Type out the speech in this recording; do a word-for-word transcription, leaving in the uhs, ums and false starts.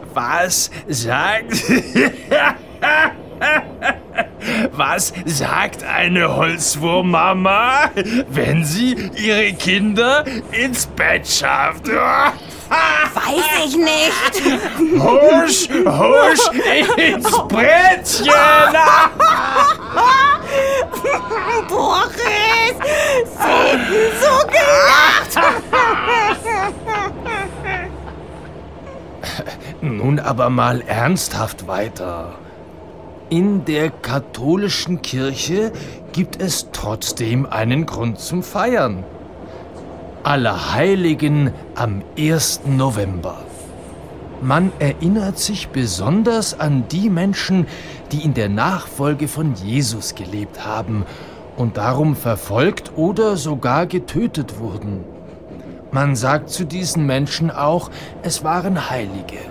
Was sagt... Was sagt eine Holzwurmmama, wenn sie ihre Kinder ins Bett schafft? Weiß ich nicht. Husch, husch ins Brettchen! Boris, sie so gelacht. Nun aber mal ernsthaft weiter. In der katholischen Kirche gibt es trotzdem einen Grund zum Feiern. Allerheiligen am ersten November. Man erinnert sich besonders an die Menschen, die in der Nachfolge von Jesus gelebt haben und darum verfolgt oder sogar getötet wurden. Man sagt zu diesen Menschen auch, es waren Heilige.